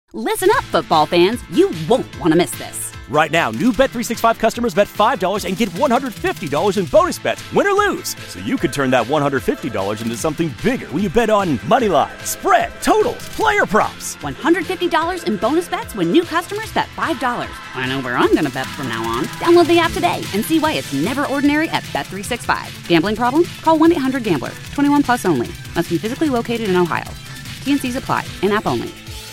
Listen up, football fans. You won't want to miss this. Right now, new Bet365 customers bet $5 and get $150 in bonus bets, win or lose. So you could turn that $150 into something bigger when you bet on money line, spread, totals, player props. $150 in bonus bets when new customers bet $5. I know where I'm going to bet from now on. Download the app today and see why it's never ordinary at Bet365. Gambling problem? Call 1-800-GAMBLER. 21 plus only. Must be physically located in Ohio. T&Cs apply. In-app only.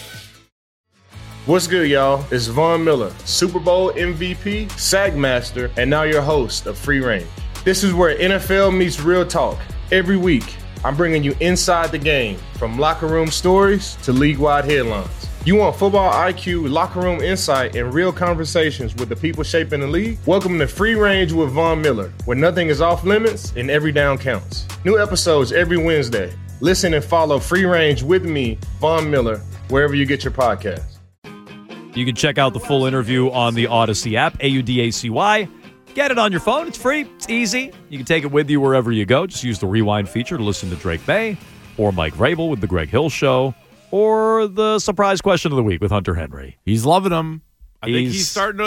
What's good, y'all? It's Von Miller, Super Bowl MVP, Sack Master, and now your host of Free Range. This is where NFL meets real talk. Every week, I'm bringing you inside the game, from locker room stories to league-wide headlines. You want football IQ, locker room insight, and real conversations with the people shaping the league? Welcome to Free Range with Von Miller, where nothing is off limits and every down counts. New episodes every Wednesday. Listen and follow Free Range with me, Von Miller, wherever you get your podcasts. You can check out the full interview on the Odyssey app, AUDACY. Get it on your phone. It's free. It's easy. You can take it with you wherever you go. Just use the rewind feature to listen to Drake May or Mike Vrabel with The Greg Hill Show or the surprise question of the week with Hunter Henry. He's loving them. I think he's starting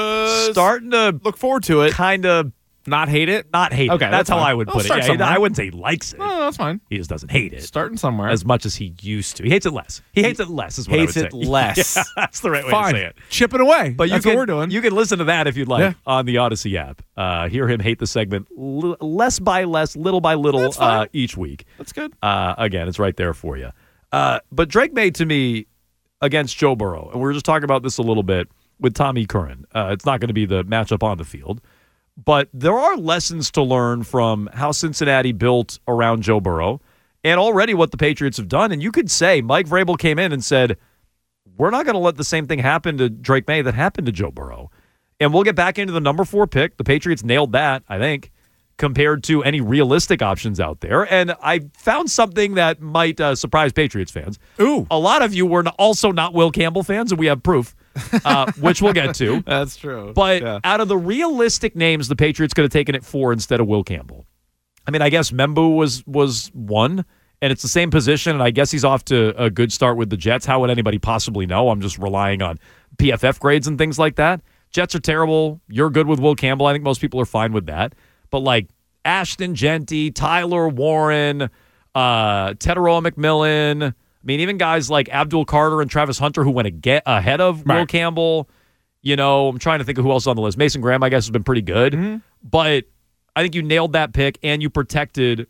to look forward to it. Kind of not hate it. Not hate it. Okay, that's how I would put it. Yeah, I wouldn't say he likes it. No, that's fine. He just doesn't hate it. Starting somewhere. As much as he used to. He hates it less. He hates it less is what I would say. Hates it less. Yeah, that's the right way fine. to say it. Chipping away. But that's what we're doing. You can listen to that if you'd like on the Odyssey app. Hear him hate the segment less by less, little by little each week. That's good. Again, it's right there for you. But Drake May, to me, against Joe Burrow, and we were just talking about this a little bit with Tommy Curran. It's not going to be the matchup on the field. But there are lessons to learn from how Cincinnati built around Joe Burrow and already what the Patriots have done. And you could say Mike Vrabel came in and said, we're not going to let the same thing happen to Drake May that happened to Joe Burrow. And we'll get back into the number 4 pick. The Patriots nailed that, I think, compared to any realistic options out there. And I found something that might surprise Patriots fans. Ooh. A lot of you were also not Will Campbell fans, and we have proof. Which we'll get to. That's true. But out of the realistic names, the Patriots could have taken it 4 instead of Will Campbell. I mean, I guess Membu was 1, and it's the same position, and I guess he's off to a good start with the Jets. How would anybody possibly know? I'm just relying on PFF grades and things like that. Jets are terrible. You're good with Will Campbell. I think most people are fine with that. But like Ashton Genty, Tyler Warren, Teteroa McMillan, I mean, even guys like Abdul Carter and Travis Hunter who went ahead of Will Campbell. You know, I'm trying to think of who else on the list. Mason Graham, I guess, has been pretty good. Mm-hmm. But I think you nailed that pick, and you protected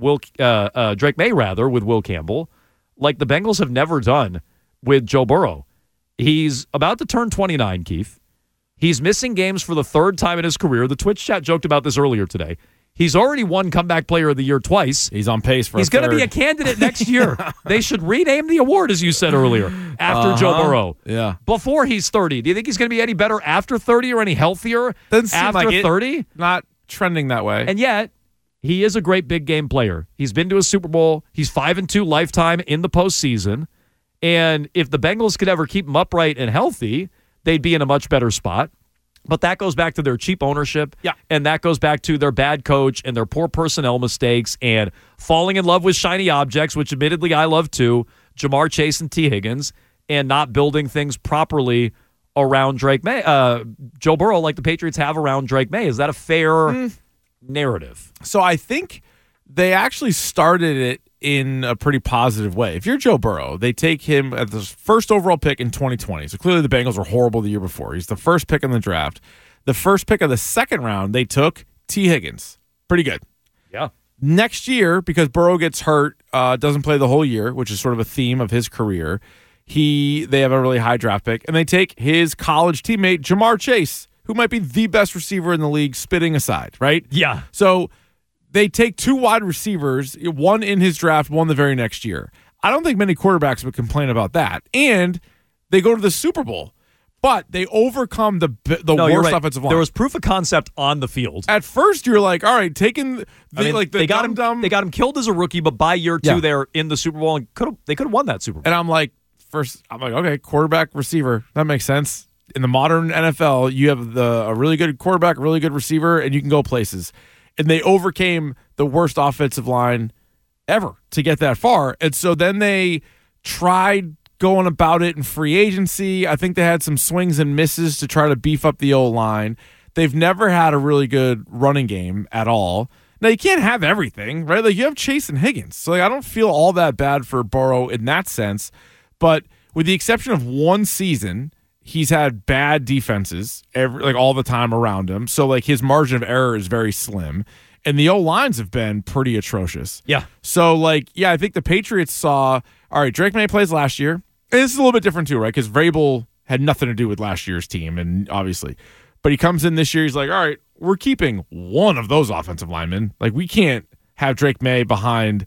Drake May, rather, with Will Campbell, like the Bengals have never done with Joe Burrow. He's about to turn 29, Keith. He's missing games for the 3rd time in his career. The Twitch chat joked about this earlier today. He's already won Comeback Player of the Year twice. He's on pace for He's going to be a candidate next year. They should rename the award, as you said earlier, after Joe Burrow. Yeah. Before he's 30. Do you think he's going to be any better after 30 or any healthier after 30? Not trending that way. And yet, he is a great big game player. He's been to a Super Bowl. He's 5-2 lifetime in the postseason. And if the Bengals could ever keep him upright and healthy, they'd be in a much better spot. But that goes back to their cheap ownership, and that goes back to their bad coach and their poor personnel mistakes and falling in love with shiny objects, which admittedly I love too, Jamar Chase and T. Higgins, and not building things properly around Drake May, Joe Burrow, like the Patriots have around Drake May. Is that a fair narrative? So I think they actually started it in a pretty positive way. If you're Joe Burrow, they take him at the first overall pick in 2020. So clearly the Bengals were horrible the year before. He's the first pick in the draft. The first pick of the second round, they took T. Higgins. Pretty good. Yeah. Next year, because Burrow gets hurt, doesn't play the whole year, which is sort of a theme of his career, they have a really high draft pick, and they take his college teammate, Jamar Chase, who might be the best receiver in the league, spitting aside, right? Yeah. So they take 2 wide receivers, one in his draft, one the very next year. I don't think many quarterbacks would complain about that. And they go to the Super Bowl, but they overcome the worst offensive line. There was proof of concept on the field. At first, you're like, all right, taking they got him killed as a rookie, but by year 2, they're in the Super Bowl and they could have won that Super Bowl. And I'm like, okay, quarterback, receiver, that makes sense. In the modern NFL, you have a really good quarterback, a really good receiver, and you can go places. And they overcame the worst offensive line ever to get that far. And so then they tried going about it in free agency. I think they had some swings and misses to try to beef up the O-line. They've never had a really good running game at all. Now, you can't have everything, right? Like, you have Chase and Higgins. So, like, I don't feel all that bad for Burrow in that sense. But with the exception of one season, he's had bad defenses all the time around him. So, like, his margin of error is very slim. And the O-lines have been pretty atrocious. Yeah. So, like, yeah, I think the Patriots saw, all right, Drake May plays last year. And this is a little bit different too, right? Because Vrabel had nothing to do with last year's team, and obviously. But he comes in this year, he's like, all right, we're keeping one of those offensive linemen. Like, we can't have Drake May behind,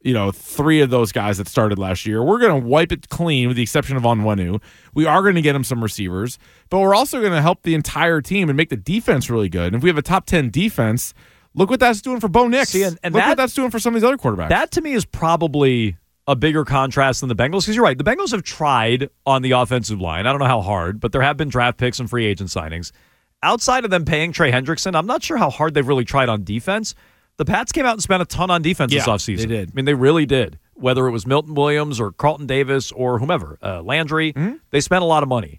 three of those guys that started last year. We're going to wipe it clean with the exception of Onwenu. We are going to get him some receivers, but we're also going to help the entire team and make the defense really good. And if we have a top 10 defense, look what that's doing for Bo Nix. See, and look what that's doing for some of these other quarterbacks. That, to me, is probably a bigger contrast than the Bengals, because you're right. The Bengals have tried on the offensive line. I don't know how hard, but there have been draft picks and free agent signings. Outside of them paying Trey Hendrickson, I'm not sure how hard they've really tried on defense. The Pats came out and spent a ton on defense this offseason. They did. I mean, they really did. Whether it was Milton Williams or Carlton Davis or whomever, Landry, they spent a lot of money.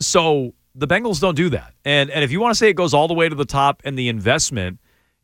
So the Bengals don't do that. And if you want to say it goes all the way to the top and the investment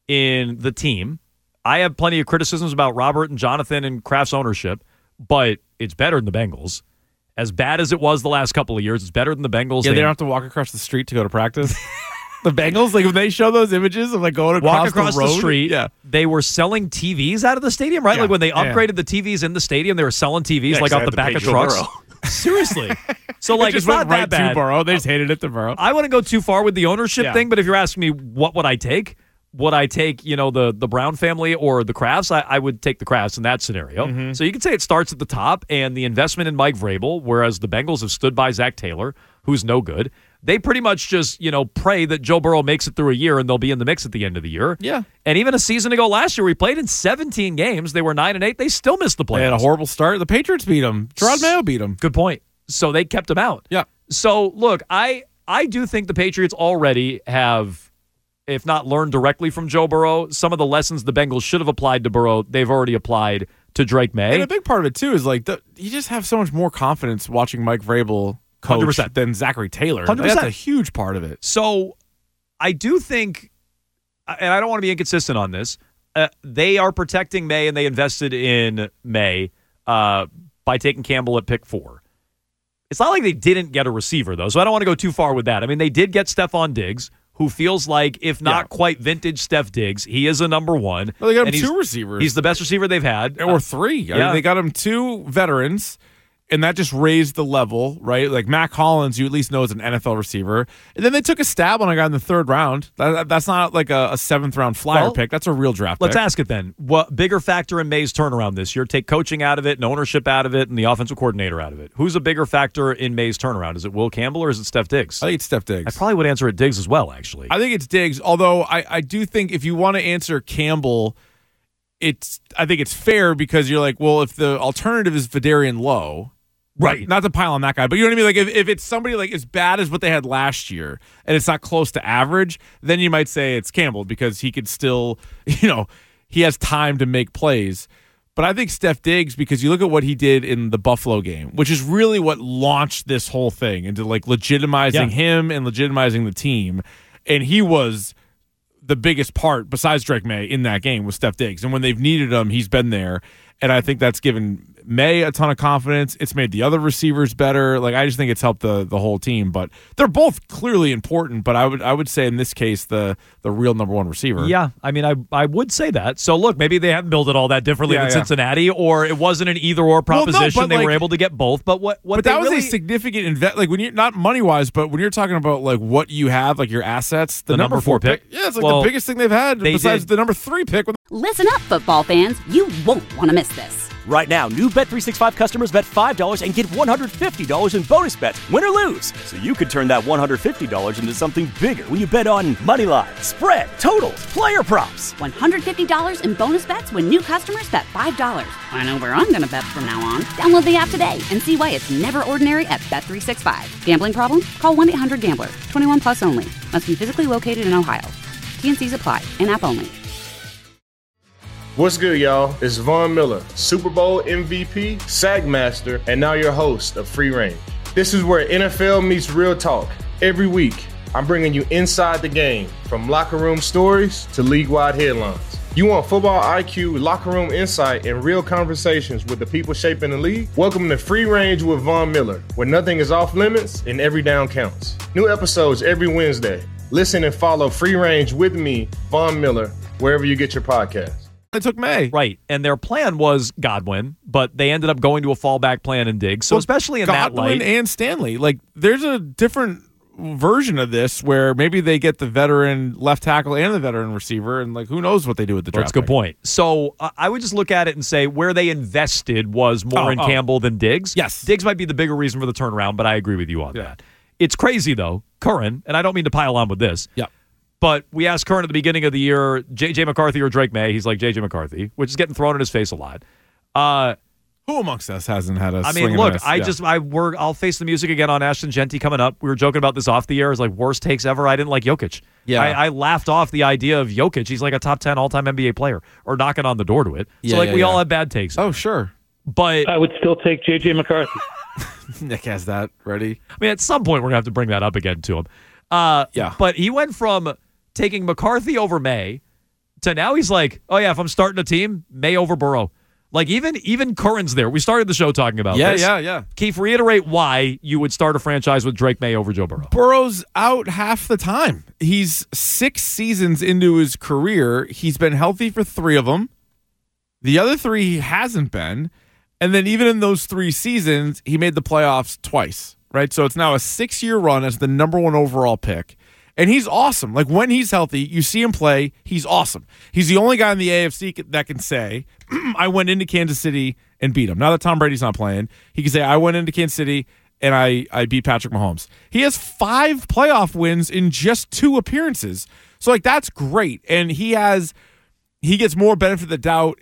in the team, I have plenty of criticisms about Robert and Jonathan and Kraft's ownership, but it's better than the Bengals. As bad as it was the last couple of years, it's better than the Bengals. Yeah, they don't have to walk across the street to go to practice. The Bengals, like, when they show those images of, like, going across the street, they were selling TVs out of the stadium, right? Yeah. Like, when they upgraded the TVs in the stadium, they were selling TVs, like, out the back of trucks. Seriously. So, like, just it's not went that right bad. to Burrow. They just hated it to Burrow. I wouldn't go too far with the ownership thing, but if you're asking me what would I take, would I take, the Brown family or the Krafts? I would take the Krafts in that scenario. Mm-hmm. So you could say it starts at the top, and the investment in Mike Vrabel, whereas the Bengals have stood by Zach Taylor, who's no good. They pretty much just, pray that Joe Burrow makes it through a year and they'll be in the mix at the end of the year. Yeah. And even a season ago last year, we played in 17 games. They were 9-8. They still missed the playoffs. They had a horrible start. The Patriots beat them. Gerard Mayo beat them. Good point. So they kept him out. Yeah. So, look, I do think the Patriots already have, if not learned directly from Joe Burrow, some of the lessons the Bengals should have applied to Burrow, they've already applied to Drake May. And a big part of it, too, is, like, you just have so much more confidence watching Mike Vrabel coach 100%. Than Zachary Taylor. 100%. That's a huge part of it. So I do think, and I don't want to be inconsistent on this, they are protecting May, and they invested in May by taking Campbell at pick 4. It's not like they didn't get a receiver, though, so I don't want to go too far with that. I mean, they did get Stephon Diggs, who feels like, if not quite vintage Steph Diggs, he is a number one. Well, they got him 2 receivers. He's the best receiver they've had. Or 3. I mean, they got him 2 veterans, and that just raised the level, right? Like, Mac Hollins, you at least know is an NFL receiver. And then they took a stab on a guy in the 3rd round. That's not like a 7th-round flyer pick. That's a real draft Let's pick. ask it then. What bigger factor in May's turnaround this year? Take coaching out of it and ownership out of it and the offensive coordinator out of it. Who's a bigger factor in May's turnaround? Is it Will Campbell or is it Steph Diggs? I think it's Steph Diggs. I probably would answer it Diggs as well, actually. I think it's Diggs, although I do think if you want to answer Campbell, I think it's fair because you're like, well, if the alternative is Vidarian Lowe, right? Not to pile on that guy, but you know what I mean? Like, if it's somebody like as bad as what they had last year and it's not close to average, then you might say it's Campbell because he could still, he has time to make plays. But I think Steph Diggs, because you look at what he did in the Buffalo game, which is really what launched this whole thing into like legitimizing him and legitimizing the team. And he was the biggest part, besides Drake May, in that game was Steph Diggs. And when they've needed him, he's been there. And I think that's given May a ton of confidence. It's made the other receivers better. Like, I just think it's helped the whole team. But they're both clearly important. But I would say in this case the real number one receiver. Yeah, I mean, I would say that. So look, maybe they haven't built it all that differently than Cincinnati, or it wasn't an either or proposition. They were able to get both. But but that was a significant like when you're not money wise, but when you're talking about like what you have, like your assets, the number 4 pick. Yeah, it's like the biggest thing they've had besides the number 3 pick. Listen up, football fans. You won't want to miss this. Right now, new Bet365 customers bet $5 and get $150 in bonus bets, win or lose. So you could turn that $150 into something bigger when you bet on moneyline, spread, totals, player props. $150 in bonus bets when new customers bet $5. I know where I'm going to bet from now on. Download the app today and see why it's never ordinary at Bet365. Gambling problem? Call 1-800-GAMBLER. 21 plus only. Must be physically located in Ohio. T&Cs apply. In-app only. What's good, y'all? It's Von Miller, Super Bowl MVP, Sagmaster, and now your host of Free Range. This is where NFL meets real talk. Every week, I'm bringing you inside the game, from locker room stories to league-wide headlines. You want football IQ, locker room insight, and real conversations with the people shaping the league? Welcome to Free Range with Von Miller, where nothing is off limits and every down counts. New episodes every Wednesday. Listen and follow Free Range with me, Von Miller, wherever you get your podcasts. It took May. Right. And their plan was Godwin, but they ended up going to a fallback plan in Diggs. So especially in that light. Godwin and Stanley. Like, there's a different version of this where maybe they get the veteran left tackle and the veteran receiver, and like, who knows what they do with the draft. That's a good point. So I would just look at it and say where they invested was more in Campbell than Diggs. Yes. Diggs might be the bigger reason for the turnaround, but I agree with you on that. It's crazy, though, Curran, and I don't mean to pile on with this. Yeah. But we asked Curran at the beginning of the year, J.J. McCarthy or Drake May. He's like J.J. McCarthy, which is getting thrown in his face a lot. Who amongst us hasn't had a I swing mean, and a look, miss? I'll face the music again on Ashton Genty coming up. We were joking about this off the air. It's like worst takes ever. I didn't like Jokic. Yeah. I laughed off the idea of Jokic. He's like a top 10 all-time NBA player or knocking on the door to it. So we all have bad takes. Oh, sure. But I would still take J.J. McCarthy. Nick has that ready. I mean, at some point we're going to have to bring that up again to him. Yeah. But he went from taking McCarthy over May to now he's like, oh, yeah, if I'm starting a team, May over Burrow. Like, even Curran's there. We started the show talking about this. Yeah. Keith, reiterate why you would start a franchise with Drake May over Joe Burrow. Burrow's out half the time. He's 6 seasons into his career. He's been healthy for 3 of them. The other 3 he hasn't been. And then even in those 3 seasons, he made the playoffs twice, right? So it's now a 6-year run as the number 1 overall pick. And he's awesome. Like, when he's healthy, you see him play, he's awesome. He's the only guy in the AFC that can say, I went into Kansas City and beat him. Now that Tom Brady's not playing, he can say, I went into Kansas City and I beat Patrick Mahomes. He has 5 playoff wins in just 2 appearances. So, like, that's great. And he gets more benefit of the doubt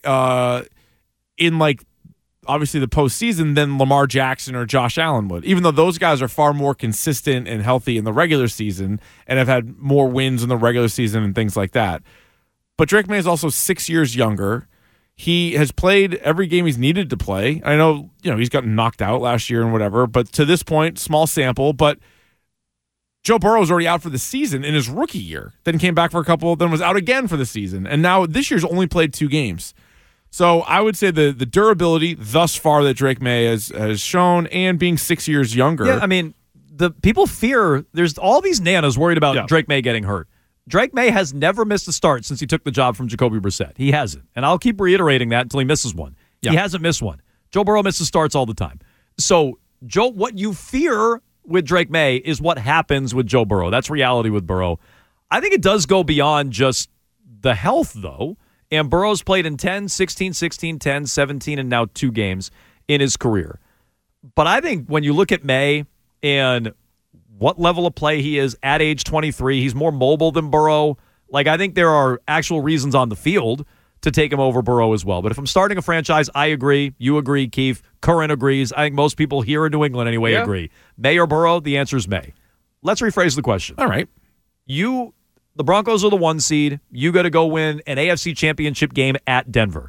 in, like, obviously the postseason than Lamar Jackson or Josh Allen would, even though those guys are far more consistent and healthy in the regular season and have had more wins in the regular season and things like that. But Drake May is also 6 years younger. He has played every game he's needed to play. I know, he's gotten knocked out last year and whatever, but to this point, small sample, but Joe Burrow was already out for the season in his rookie year, then came back for a couple, then was out again for the season. And now this year's only played 2 games. So I would say the durability thus far that Drake May has shown, and being 6 years younger. Yeah, I mean, the people fear there's all these nanas worried about Drake May getting hurt. Drake May has never missed a start since he took the job from Jacoby Brissett. He hasn't. And I'll keep reiterating that until he misses one. Yeah. He hasn't missed one. Joe Burrow misses starts all the time. So, Joe, what you fear with Drake May is what happens with Joe Burrow. That's reality with Burrow. I think it does go beyond just the health, though. And Burrow's played in 10, 16, 16, 10, 17, and now 2 games in his career. But I think when you look at May and what level of play he is at age 23, he's more mobile than Burrow. Like, I think there are actual reasons on the field to take him over Burrow as well. But if I'm starting a franchise, I agree. You agree, Keith. Curran agrees. I think most people here in New England anyway agree. May or Burrow? The answer is May. Let's rephrase the question. All right. The Broncos are the 1 seed. You got to go win an AFC championship game at Denver.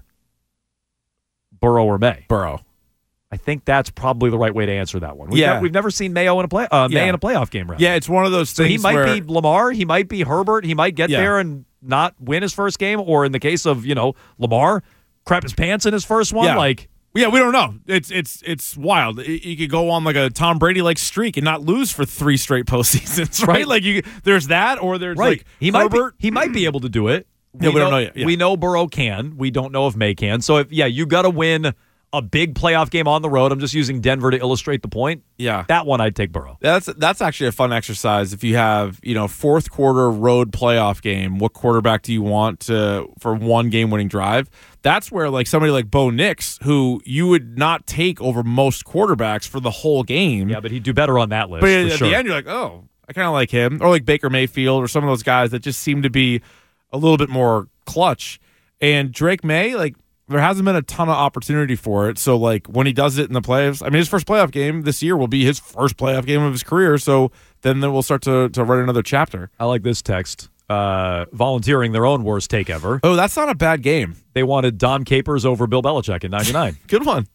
Burrow or May? Burrow. I think that's probably the right way to answer that one. We've never seen May in a playoff game. Rather. Yeah, it's one of those things. So he might be Lamar. He might be Herbert. He might get there and not win his first game. Or in the case of Lamar, crap his pants in his first one. Yeah, we don't know. It's wild. You could go on like a Tom Brady-like streak and not lose for 3 straight postseasons, right? Like there's that, or there's like Herbert. He might be able to do it. We don't know yet. Yeah. We know Burrow can. We don't know if May can. So you got to win a big playoff game on the road. I'm just using Denver to illustrate the point. Yeah, that one I'd take Burrow. That's actually a fun exercise. If you have 4th quarter road playoff game, what quarterback do you want for 1 game winning drive? That's where like somebody like Bo Nix, who you would not take over most quarterbacks for the whole game. Yeah, but he'd do better on that list. But at the end, you're like, oh, I kind of like him, or like Baker Mayfield, or some of those guys that just seem to be a little bit more clutch. And Drake May, like, there hasn't been a ton of opportunity for it. So, like, when he does it in the playoffs, I mean, his first playoff game this year will be his first playoff game of his career. So then we'll start to write another chapter. I like this text. volunteering their own worst take ever. Oh, that's not a bad game. They wanted Dom Capers over Bill Belichick in 99. Good one.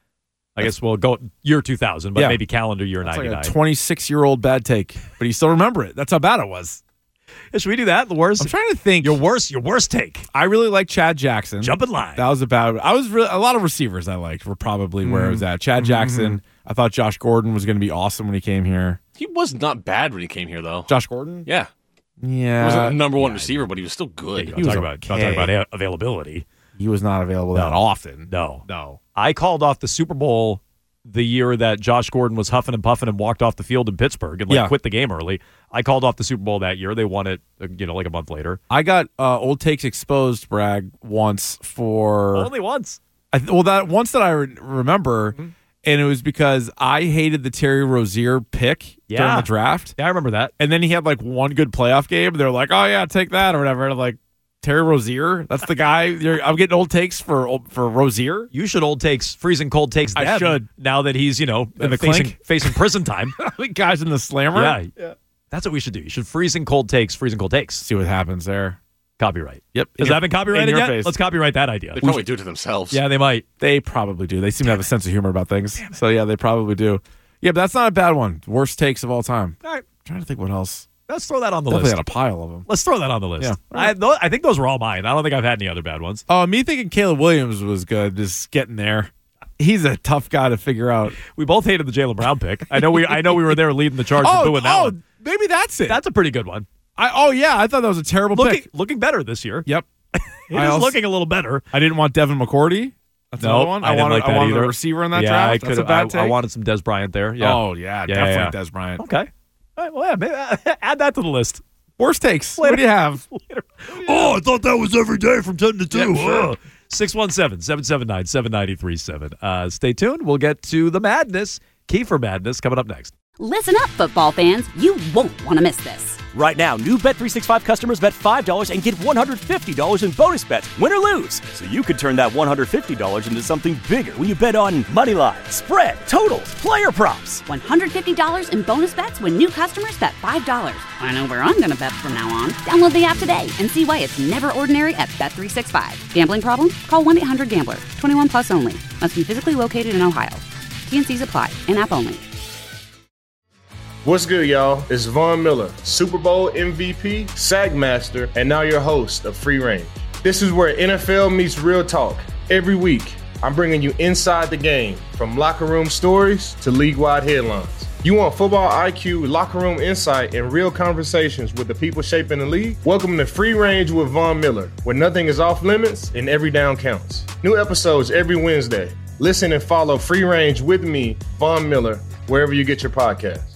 I guess we'll go year 2000, but Yeah. maybe calendar year That's 99. like a 26-year-old bad take, but you still remember it. That's how bad it was. Yeah, should we do that? The worst? I'm trying to think. Your worst take. I really like Chad Jackson. Jump in line. That was a bad. I was really, a lot of receivers I liked were probably where I was at. Chad Jackson. I thought Josh Gordon was going to be awesome when he came here. He was not bad when he came here, though. Josh Gordon? Yeah. He Yeah. wasn't the number one receiver, but he was still good. Don't was talk okay. about availability. He was not available that often. No. I called off the Super Bowl the year that Josh Gordon was huffing and puffing and walked off the field in Pittsburgh and quit the game early. I called off the Super Bowl that year. They won it, like a month later. I got old takes exposed, Bragg, once for Only once. that once that I remember, and it was because I hated the Terry Rozier pick during the draft. Yeah, I remember that. And then he had like one good playoff game. They're like, "Oh yeah, take that" or whatever. And I'm like, Terry Rozier, that's the guy. I'm getting old takes for Rozier. You should freezing cold takes. I them should. Now that he's in the clink? facing prison time. The guys in the slammer. Yeah, that's what we should do. You should freezing cold takes. See what happens there. Copyright. Yep. Has that been copyrighted in your yet? face. Let's copyright that idea. They probably do it to themselves. Yeah, they might. They probably do. They seem to have a sense of humor about things. So yeah, they probably do. Yeah, but that's not a bad one. Worst takes of all time. All right. I'm trying to think what else. Let's throw that on the Definitely list. had a pile of them. Let's throw that on the list. Yeah. I think those were all mine. I don't think I've had any other bad ones. Me thinking Caleb Williams was good, just getting there. He's a tough guy to figure out. We both hated the Jaylen Brown pick. I know we were there leading the charge for booing that one. Maybe that's it. That's a pretty good one. I thought that was a terrible pick. Looking better this year. Yep. It is looking a little better. I didn't want Devin McCourty. That's another one. I didn't like that I wanted either. a receiver in that yeah, draft. That's a bad take. I wanted some Des Bryant there. Yeah. Oh, yeah. Definitely Des Bryant. Okay. All right, well, yeah, maybe, add that to the list. Worst takes. What do you have? Oh, I thought that was every day from 10 to 2. Yeah, sure. 617-779-7937. Stay tuned. We'll get to the madness, Kiefer Madness, coming up next. Listen up, football fans. You won't want to miss this. Right now, new Bet365 customers bet $5 and get $150 in bonus bets, win or lose. So you could turn that $150 into something bigger when you bet on money line, spread, totals, player props. $150 in bonus bets when new customers bet $5. I know where I'm going to bet from now on. Download the app today and see why it's never ordinary at Bet365. Gambling problem? Call 1-800-GAMBLER. 21 plus only. Must be physically located in Ohio. T&Cs apply. In-app only. What's good, y'all? It's Von Miller, Super Bowl MVP, Sack Master, and now your host of Free Range. This is where NFL meets real talk. Every week, I'm bringing you inside the game, from locker room stories to league-wide headlines. You want football IQ, locker room insight, and real conversations with the people shaping the league? Welcome to Free Range with Von Miller, where nothing is off limits and every down counts. New episodes every Wednesday. Listen and follow Free Range with me, Von Miller, wherever you get your podcasts.